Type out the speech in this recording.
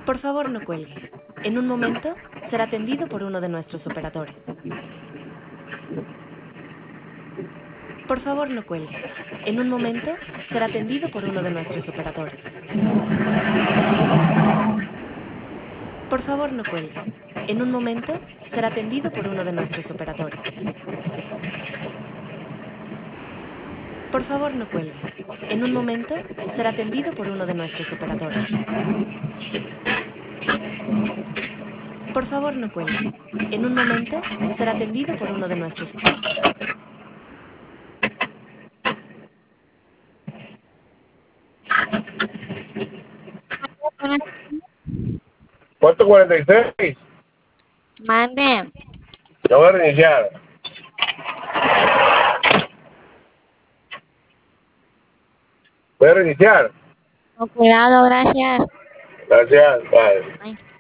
Por favor, no cuelgue. En un momento será atendido por uno de nuestros operadores. Por favor, no cuelgue. En un momento será atendido por uno de nuestros operadores. Por favor, no cuelgue. En un momento será atendido por uno de nuestros operadores. Por favor, no cuelgue. En un momento será atendido por uno de nuestros operadores. Por favor, no cuelgue. En un momento será atendido por uno de nuestros. Puerto 46. Mande. Lo voy a reiniciar. Voy a reiniciar. Con cuidado, gracias. Gracias. Bye. Ay.